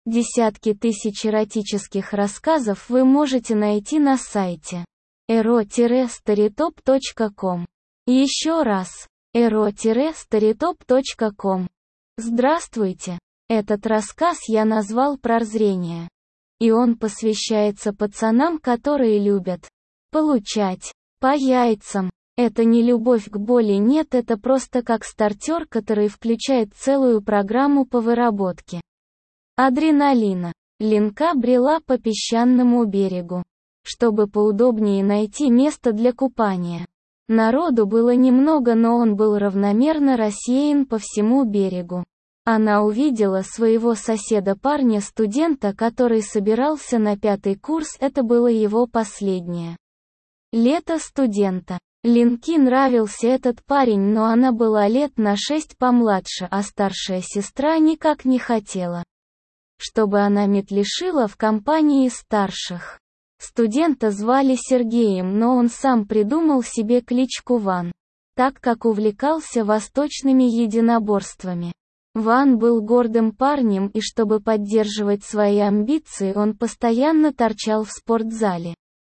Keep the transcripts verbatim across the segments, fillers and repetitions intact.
Десятки тысяч эротических рассказов вы можете найти на сайте эро старитоп точка ком. Еще раз, эро старитоп точка ком. Здравствуйте. Этот рассказ я назвал «Прозрение». И он посвящается пацанам, которые любят получать по яйцам. Это не любовь к боли, нет, это просто как стартер, который включает целую программу по выработке адреналина. Ленка брела по песчаному берегу, чтобы поудобнее найти место для купания. Народу было немного, но он был равномерно рассеян по всему берегу. Она увидела своего соседа-парня-студента, который собирался на пятый курс, это было его последнее лето студента. Ленке нравился этот парень, но она была лет на шесть помладше, а старшая сестра никак не хотела, чтобы она метлешила в компании старших. Студента звали Сергеем, но он сам придумал себе кличку Ван, так как увлекался восточными единоборствами. Ван был гордым парнем, и чтобы поддерживать свои амбиции, он постоянно торчал в спортзале.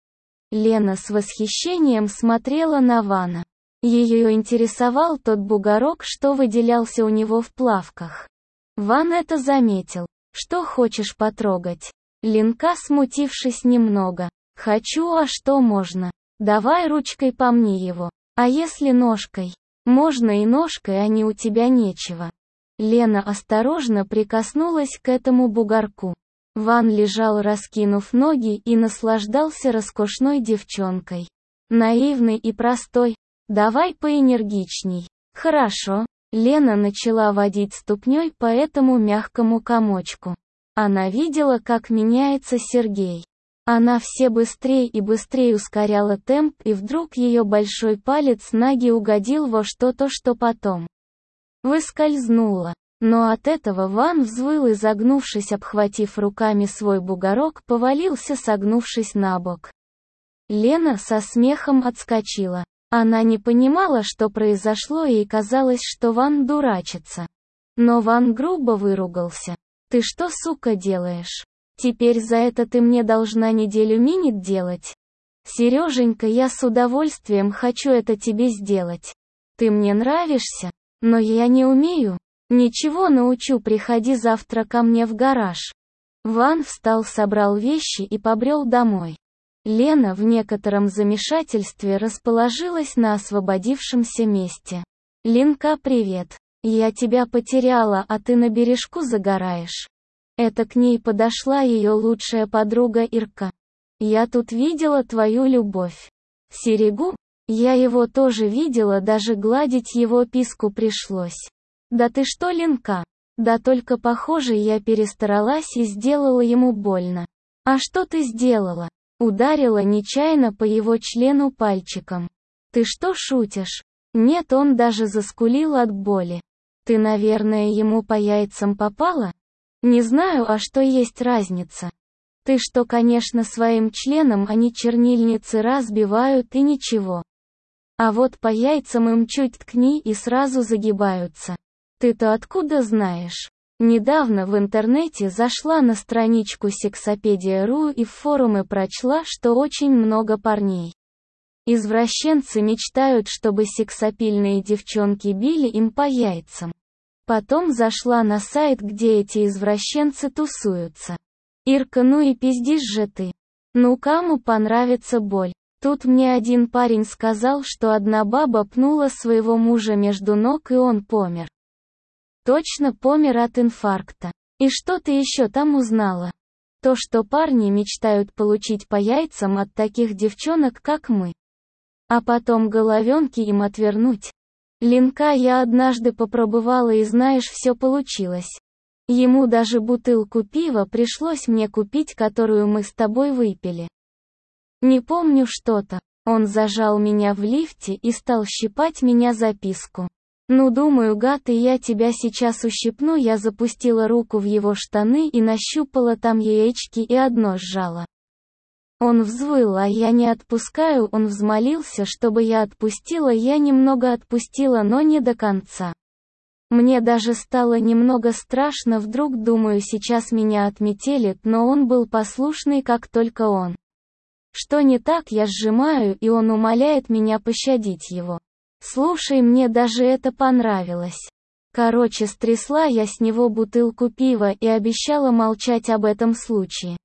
Лена с восхищением смотрела на Вана. Ее интересовал тот бугорок, что выделялся у него в плавках. Ван это заметил. «Что хочешь потрогать?» Ленка, смутившись немного. «Хочу, а что можно? Давай ручкой помни его. А если ножкой?» «Можно и ножкой, а не у тебя нечего». Лена осторожно прикоснулась к этому бугорку. Ван лежал, раскинув ноги, и наслаждался роскошной девчонкой. Наивный и простой. «Давай поэнергичней». «Хорошо». Лена начала водить ступней по этому мягкому комочку. Она видела, как меняется Сергей. Она все быстрее и быстрее ускоряла темп, и вдруг ее большой палец ноги угодил во что-то, что потом выскользнуло. Но от этого Ван взвыл и, загнувшись, обхватив руками свой бугорок, повалился, согнувшись на бок. Лена со смехом отскочила. Она не понимала, что произошло, и казалось, что Ван дурачится. Но Ван грубо выругался. «Ты что, сука, делаешь? Теперь за это ты мне должна неделю минет делать? Сереженька, я с удовольствием хочу это тебе сделать. Ты мне нравишься, но я не умею. Ничего, научу, приходи завтра ко мне в гараж». Ван встал, собрал вещи и побрел домой. Лена в некотором замешательстве расположилась на освободившемся месте. «Ленка, привет. Я тебя потеряла, а ты на бережку загораешь». Это к ней подошла ее лучшая подруга Ирка. «Я тут видела твою любовь. Серегу? Я его тоже видела, даже гладить его писку пришлось». «Да ты что, Ленка? Да только похоже, я перестаралась и сделала ему больно». «А что ты сделала?» Ударила нечаянно по его члену пальчиком. «Ты что, шутишь?» «Нет, он даже заскулил от боли». «Ты, наверное, ему по яйцам попала?» «Не знаю, а что есть разница?» «Ты что, конечно, своим членом они чернильницы разбивают и ничего. А вот по яйцам им чуть ткни и сразу загибаются». «Ты-то откуда знаешь?» Недавно в интернете зашла на страничку сексопедия точка ру и в форумы прочла, что очень много парней. Извращенцы мечтают, чтобы сексапильные девчонки били им по яйцам. Потом зашла на сайт, где эти извращенцы тусуются. «Ирка, ну и пиздишь же ты. Ну кому понравится боль?» Тут мне один парень сказал, что одна баба пнула своего мужа между ног, и он помер. Точно помер от инфаркта. И что ты еще там узнала? То, что парни мечтают получить по яйцам от таких девчонок, как мы. А потом головенки им отвернуть. Ленка, я однажды попробовала, и знаешь, все получилось. Ему даже бутылку пива пришлось мне купить, которую мы с тобой выпили. Не помню что-то. Он зажал меня в лифте и стал щипать меня за писку. «Ну, думаю, гад, и я тебя сейчас ущипну». Я запустила руку в его штаны и нащупала там яички и одно сжала. Он взвыл, а я не отпускаю. Он взмолился, чтобы я отпустила. Я немного отпустила, но не до конца. Мне даже стало немного страшно, вдруг, думаю, сейчас меня отметелит, но он был послушный как только он. Что не так, я сжимаю, и он умоляет меня пощадить его. Слушай, мне даже это понравилось. Короче, стрясла я с него бутылку пива и обещала молчать об этом случае.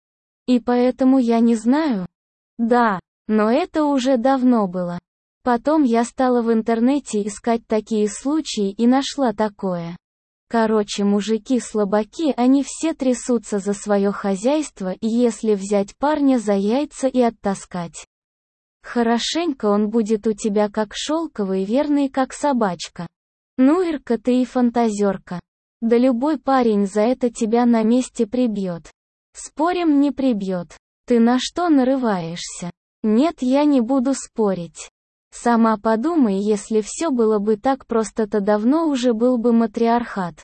И поэтому я не знаю? Да, но это уже давно было. Потом я стала в интернете искать такие случаи и нашла такое. Короче, мужики-слабаки, они все трясутся за свое хозяйство, и если взять парня за яйца и оттаскать хорошенько, он будет у тебя как шелковый, верный как собачка. Ну, Ирка, ты и фантазерка. Да любой парень за это тебя на месте прибьет. Спорим, не прибьет. Ты на что нарываешься? Нет, я не буду спорить. Сама подумай, если все было бы так просто, то давно уже был бы матриархат.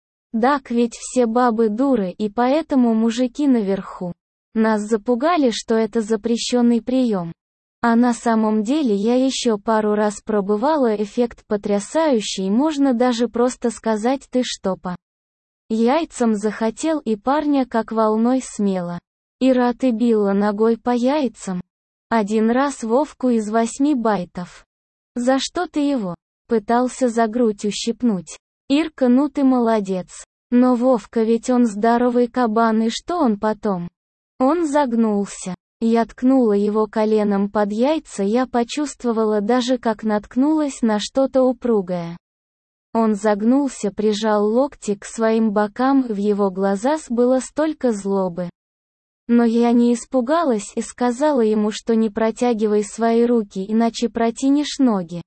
Так ведь все бабы дуры, и поэтому мужики наверху нас запугали, что это запрещенный прием. А на самом деле я еще пару раз пробывала, эффект потрясающий, можно даже просто сказать, ты что по яйцам захотел, и парня как волной смело. Ира, ты била ногой по яйцам? Один раз Вовку из восьми байтов. За что ты его? Пытался за грудь ущипнуть. Ирка, ну ты молодец. Но Вовка ведь он здоровый кабан, и что он потом? Он загнулся. Я ткнула его коленом под яйца, я почувствовала даже, как наткнулась на что-то упругое. Он загнулся, прижал локти к своим бокам, в его глазах было столько злобы. Но я не испугалась и сказала ему, что не протягивай свои руки, иначе протянешь ноги.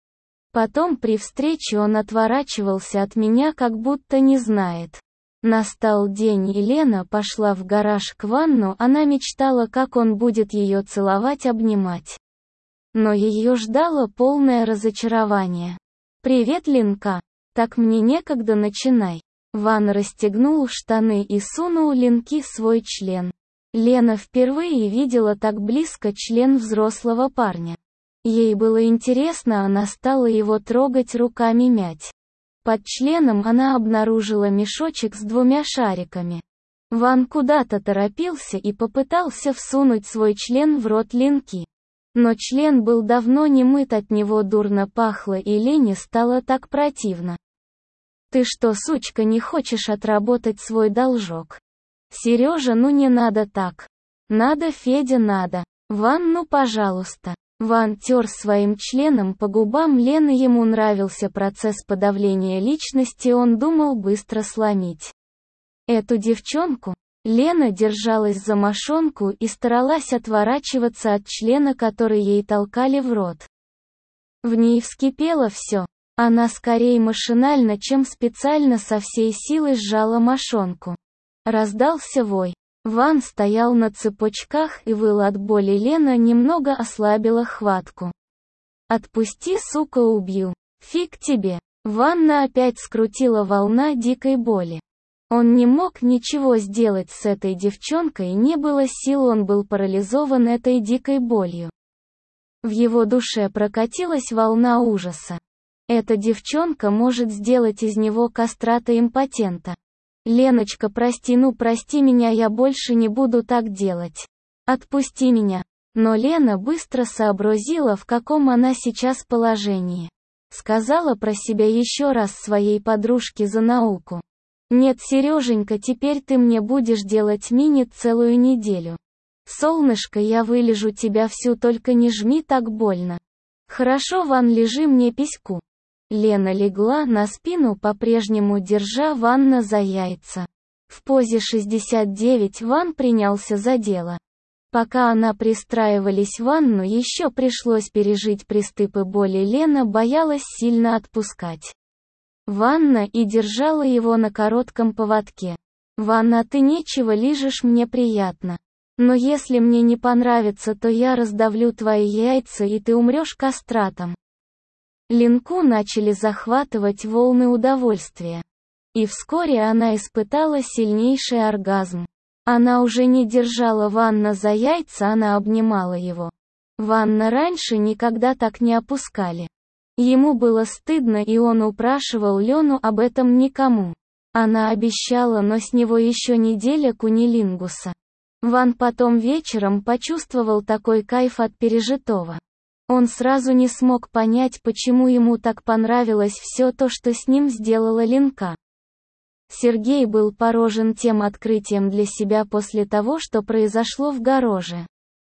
Потом при встрече он отворачивался от меня, как будто не знает. Настал день, и Лена пошла в гараж к ванну, она мечтала, как он будет ее целовать, обнимать. Но ее ждало полное разочарование. «Привет, Ленка. Так мне некогда, начинай». Ван расстегнул штаны и сунул Ленке свой член. Лена впервые видела так близко член взрослого парня. Ей было интересно, она стала его трогать, руками мять. Под членом она обнаружила мешочек с двумя шариками. Ван куда-то торопился и попытался всунуть свой член в рот Ленки. Но член был давно не мыт, от него дурно пахло, и Лене стало так противно. «Ты что, сучка, не хочешь отработать свой должок? Сережа, ну не надо так. Надо, Федя, надо. Ван, ну пожалуйста». Ван тер своим членом по губам Лены, ему нравился процесс подавления личности, он думал быстро сломить эту девчонку. Лена держалась за мошонку и старалась отворачиваться от члена, который ей толкали в рот. В ней вскипело все. Она скорее машинально, чем специально, со всей силы сжала мошонку. Раздался вой. Ван стоял на цепочках и выл от боли. Лена немного ослабила хватку. «Отпусти, сука, убью. Фиг тебе». Ванна опять скрутила волна дикой боли. Он не мог ничего сделать с этой девчонкой, не было сил, он был парализован этой дикой болью. В его душе прокатилась волна ужаса. Эта девчонка может сделать из него кастрата-импотента. «Леночка, прости, ну прости меня, я больше не буду так делать. Отпусти меня». Но Лена быстро сообразила, в каком она сейчас положении. Сказала про себя еще раз своей подружке за науку. «Нет, Сереженька, теперь ты мне будешь делать мини целую неделю. Солнышко, я вылежу тебя всю, только не жми так больно. Хорошо, Ван, лежи мне письку». Лена легла на спину, по-прежнему держа Ванна за яйца. В позе шестьдесят девять Ван принялся за дело. Пока она пристраивались в ванну, еще пришлось пережить приступы боли. Лена боялась сильно отпускать Ванна и держала его на коротком поводке. «Ванна, ты нечего лижешь, мне приятно. Но если мне не понравится, то я раздавлю твои яйца, и ты умрешь кастратом». Ленку начали захватывать волны удовольствия. И вскоре она испытала сильнейший оргазм. Она уже не держала Ванна за яйца, она обнимала его. Ванна раньше никогда так не опускали. Ему было стыдно, и он упрашивал Лену об этом никому. Она обещала, но с него еще неделя кунилингуса. Ван потом вечером почувствовал такой кайф от пережитого. Он сразу не смог понять, почему ему так понравилось все то, что с ним сделала Ленка. Сергей был поражен тем открытием для себя после того, что произошло в гараже.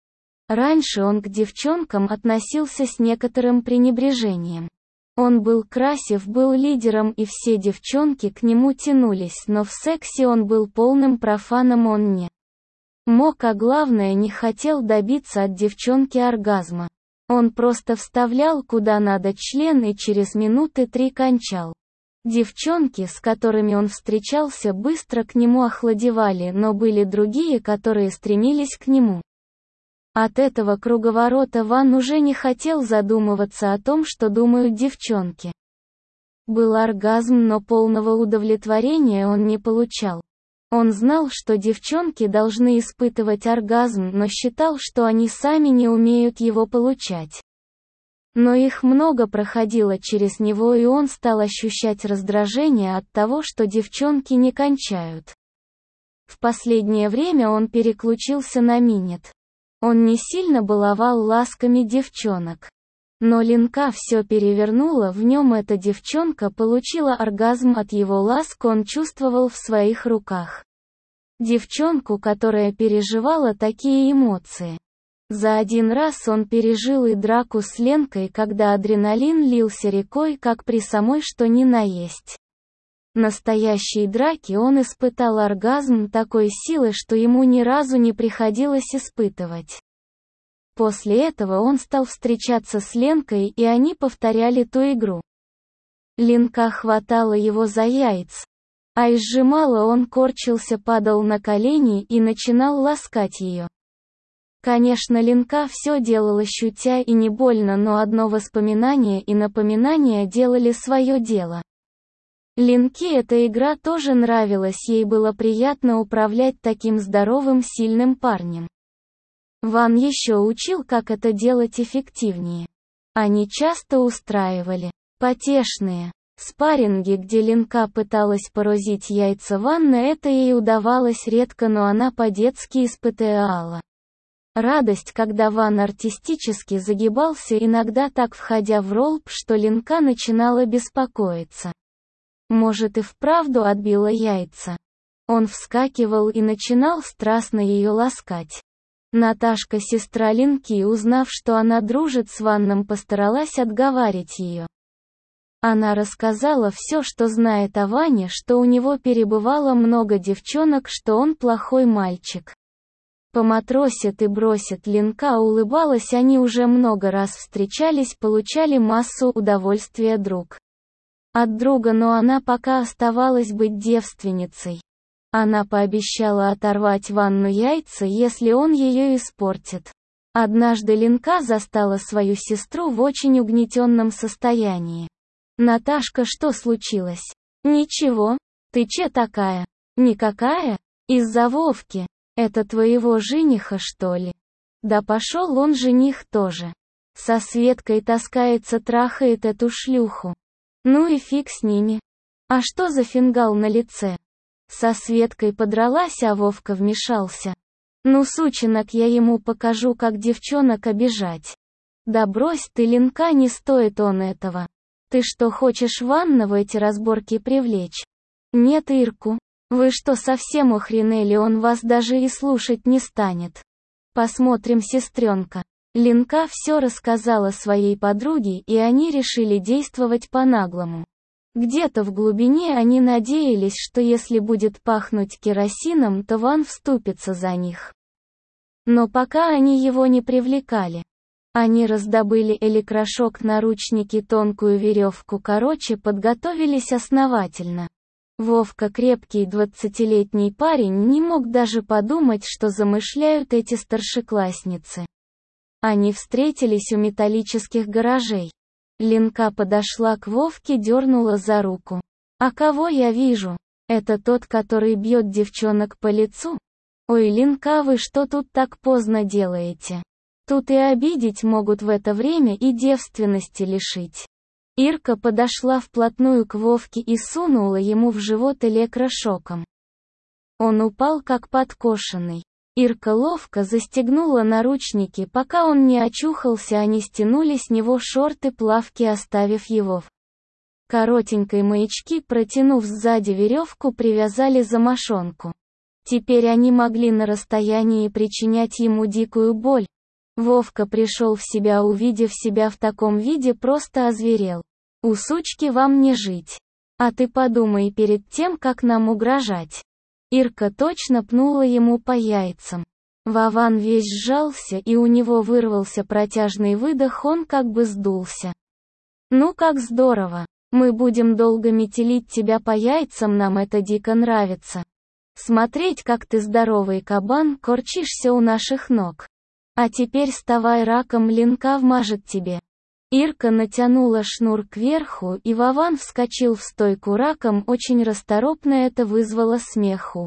Раньше он к девчонкам относился с некоторым пренебрежением. Он был красив, был лидером, и все девчонки к нему тянулись, но в сексе он был полным профаном, он не мог, а главное, не хотел добиться от девчонки оргазма. Он просто вставлял куда надо член и через минуты три кончал. Девчонки, с которыми он встречался, быстро к нему охладевали, но были другие, которые стремились к нему. От этого круговорота Ван уже не хотел задумываться о том, что думают девчонки. Был оргазм, но полного удовлетворения он не получал. Он знал, что девчонки должны испытывать оргазм, но считал, что они сами не умеют его получать. Но их много проходило через него, и он стал ощущать раздражение от того, что девчонки не кончают. В последнее время он переключился на минет. Он не сильно баловал ласками девчонок. Но Ленка все перевернула, в нем эта девчонка получила оргазм от его ласк, он чувствовал в своих руках девчонку, которая переживала такие эмоции. За один раз он пережил и драку с Ленкой, когда адреналин лился рекой, как при самой что ни на есть настоящей драке он испытал оргазм такой силы, что ему ни разу не приходилось испытывать. После этого он стал встречаться с Ленкой, и они повторяли ту игру. Ленка хватала его за яйца, а и сжимала, он корчился, падал на колени и начинал ласкать ее. Конечно, Ленка все делала шутя и не больно, но одно воспоминание и напоминание делали свое дело. Ленке эта игра тоже нравилась, ей было приятно управлять таким здоровым, сильным парнем. Ван еще учил, как это делать эффективнее. Они часто устраивали потешные спарринги, где Ленка пыталась поразить яйца Вана, это ей удавалось редко, но она по-детски испытывала радость, когда Ван артистически загибался, иногда так входя в роль, что Ленка начинала беспокоиться. Может, и вправду отбила яйца. Он вскакивал и начинал страстно ее ласкать. Наташка, сестра Ленки, узнав, что она дружит с Ваном, постаралась отговаривать ее. Она рассказала все, что знает о Ване, что у него перебывало много девчонок, что он плохой мальчик. Поматросит и бросит. Ленка улыбалась, они уже много раз встречались, получали массу удовольствия друг от друга, но она пока оставалась быть девственницей. Она пообещала оторвать Вану яйца, если он ее испортит. Однажды Ленка застала свою сестру в очень угнетенном состоянии. «Наташка, что случилось?» «Ничего. Ты че такая?» «Никакая? Из-за Вовки. Это твоего жениха, что ли?» «Да пошел он, жених тоже. Со Светкой таскается, трахает эту шлюху. Ну и фиг с ними. А что за фингал на лице?» Со Светкой подралась, а Вовка вмешался. «Ну, сученок, я ему покажу, как девчонок обижать». «Да брось ты, Ленка, не стоит он этого. Ты что, хочешь Ванна в эти разборки привлечь?» «Нет, Ирку. Вы что, совсем охренели, он вас даже и слушать не станет. Посмотрим, сестренка». Ленка все рассказала своей подруге, и они решили действовать по-наглому. Где-то в глубине они надеялись, что если будет пахнуть керосином, то Ван вступится за них. Но пока они его не привлекали. Они раздобыли электрошок, наручники, тонкую веревку, короче, подготовились основательно. Вовка, крепкий двадцатилетний парень, не мог даже подумать, что замышляют эти старшеклассницы. Они встретились у металлических гаражей. Ленка подошла к Вовке, дернула за руку. «А кого я вижу? Это тот, который бьет девчонок по лицу? Ой, Ленка, вы что тут так поздно делаете? Тут и обидеть могут в это время, и девственности лишить. Ирка подошла вплотную к Вовке и сунула ему в живот электрошоком. Он упал как подкошенный. Ирка ловко застегнула наручники, пока он не очухался, они стянули с него шорты-плавки, оставив его в коротенькой маячке, протянув сзади веревку, привязали за мошонку. Теперь они могли на расстоянии причинять ему дикую боль. Вовка пришел в себя, увидев себя в таком виде, просто озверел. «У сучки вам не жить. А ты подумай перед тем, как нам угрожать». Ирка точно пнула ему по яйцам. Вован весь сжался, и у него вырвался протяжный выдох, он как бы сдулся. «Ну как здорово! Мы будем долго метелить тебя по яйцам, нам это дико нравится. Смотреть, как ты, здоровый кабан, корчишься у наших ног. А теперь вставай, раком Ленка вмажет тебе». Ирка натянула шнур кверху, и Вован вскочил в стойку раком, очень расторопно, это вызвало смеху.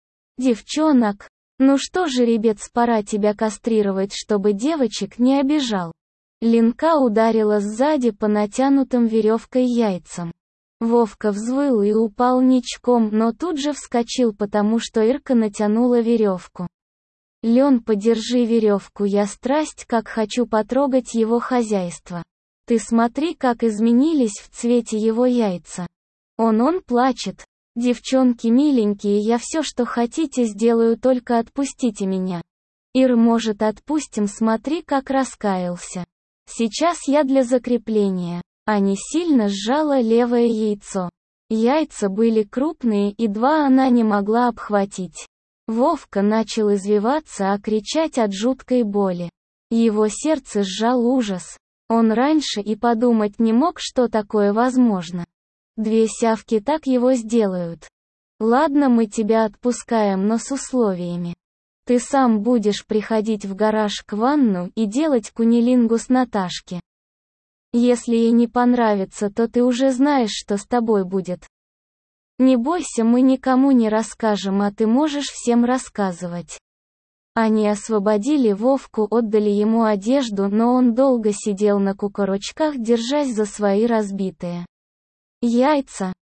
«Девчонок, ну что, жеребец, пора тебя кастрировать, чтобы девочек не обижал». Ленка ударила сзади по натянутым веревкой яйцам. Вовка взвыл и упал ничком, но тут же вскочил, потому что Ирка натянула веревку. «Лен, подержи веревку, я страсть как хочу потрогать его хозяйство. Ты смотри, как изменились в цвете его яйца. Он-он плачет. Девчонки миленькие, я все, что хотите, сделаю, только отпустите меня». «Ир, может, отпустим, смотри, как раскаялся. Сейчас я для закрепления». Ани сильно сжала левое яйцо. Яйца были крупные, и два она не могла обхватить. Вовка начал извиваться, а кричать от жуткой боли. Его сердце сжал ужас. Он раньше и подумать не мог, что такое возможно. Две сявки так его сделают. «Ладно, мы тебя отпускаем, но с условиями. Ты сам будешь приходить в гараж к Ванну и делать кунилингус Наташке. Если ей не понравится, то ты уже знаешь, что с тобой будет. Не бойся, мы никому не расскажем, а ты можешь всем рассказывать». Они освободили Вовку, отдали ему одежду, но он долго сидел на кукурочках, держась за свои разбитые яйца.